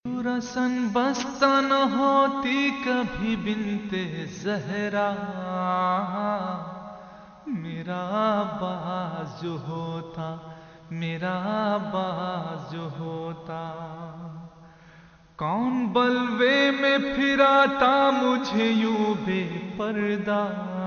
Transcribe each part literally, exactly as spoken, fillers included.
رسن بستہ نہ ہوتی کبھی بنتے زہرا، میرا باز جو ہوتا، میرا باز جو ہوتا، کون بلوے میں پھراتا مجھے یوں بے پردہ،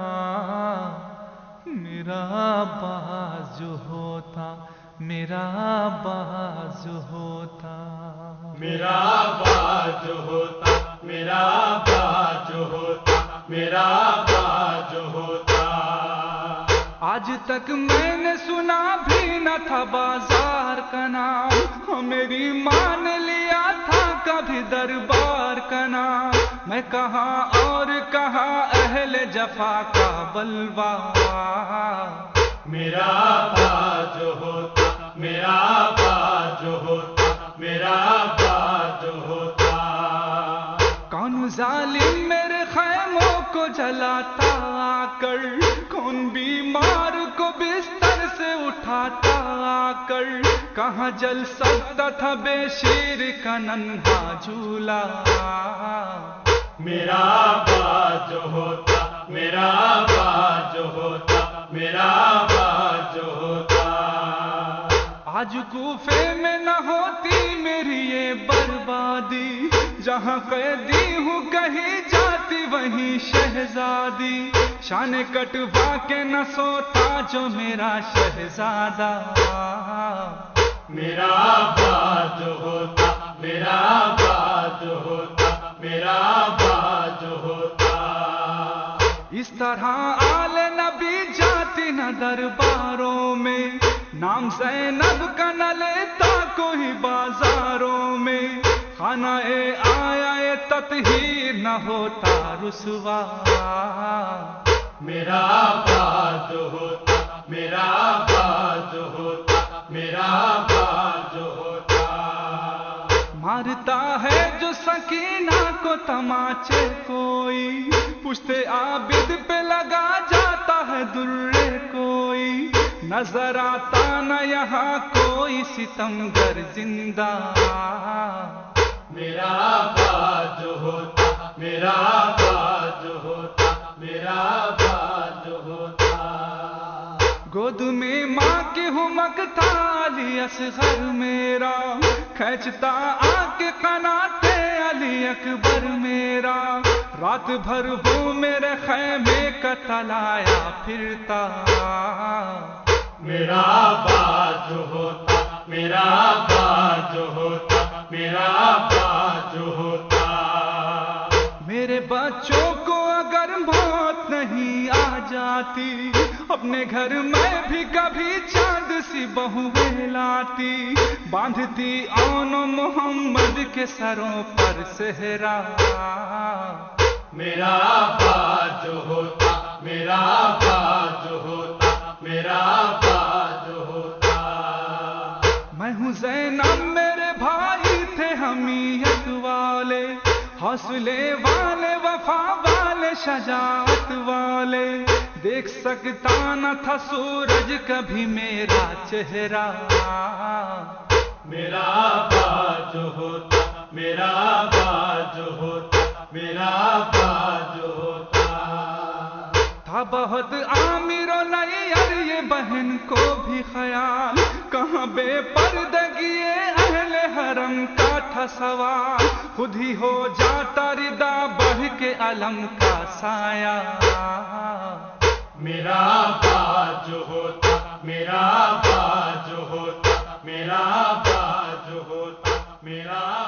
میرا باز جو ہوتا، میرا باز جو ہوتا، میرا باز جو ہوتا، میرا باز جو ہوتا، میرا باز جو ہوتا۔ آج تک میں نے سنا بھی نہ تھا بازار کا نام، ہاں میری ماں نے لیا تھا کبھی دربار کا نام، میں کہاں اور کہاں اہل جفا کا بلوا، میرا باز جو ہوتا، میرا باز جو ہوتا، میرا باز جو ہوتا۔ کون ظالم میرے خیموں کو جلاتا آ کر، کون بیمار کو بستر سے اٹھاتا آ کر، کہاں جل سکتا تھا بے شیر کا ننھا جھولا، میرا باز جو ہوتا، میرا باز جو ہوتا، میرا باز جو ہوتا۔ آج کوفے میں نہ ہوتی میری یہ بربادی، جہاں قیدی ہوں کہیں جاتی وہیں شہزادی، شان کٹوا کے نہ سوتا جو میرا شہزادہ، میرا باز جو ہوتا، میرا باز جو ہوتا، میرا باز جو ہوتا۔ اس طرح آل نبی جاتی نہ درباروں میں، نام زینب کا نہ لیتا کوئی بازاروں میں، خانہ آیا تطہیر نہ ہوتا رسوا، میرا باز جو ہوتا، میرا باز جو ہوتا، میرا باز جو ہوتا۔ مارتا ہے جو سکینہ کو تماچے کوئی، پشتے عابد پہ لگا جاتا ہے درے کوئی، نظر آتا نہ یہاں کوئی ستمگر زندہ، میرا باز جو ہوتا، میرا باز جو ہوتا، میرا باز جو ہوتا۔ گود میں ماں کی ہمکتا علی اصغر میرا، کھینچتا آ کے قناتے علی اکبر میرا، رات بھر وہ میرے خیمے کا تلایا پھرتا، میرا باز جو ہوتا، میرا باز جو ہوتا، میرا باز جو ہوتا۔ میرے بچوں کو اگر موت نہیں آ جاتی، اپنے گھر میں بھی کبھی چاند سی بہویں لاتی، باندھتی اون محمد کے سروں پر صحرا، میرا باز جو ہوتا، میرا باز جو ہوتا، میرا باز جو ہوتا۔ میں ہوں زینب میرے بھائی تھے حمیت والے، حوصلے والے، وفا والے، شجاعت والے، دیکھ سکتا نہ تھا سورج کبھی میرا چہرہ، میرا باز جو ہوتا، میرا باز جو ہوتا، میرا باز جو ہوتا۔ تھا بہت عامر و نیئر یہ بہن کو بھی خیال، کہاں بے پردگی اہل حرم کا تھا سوال، خود ہی ہو جاتا ردا بڑھ کے علم کا سایہ، میرا باز جو ہوتا، میرا باز جو ہوتا، میرا باز جو ہوتا، میرا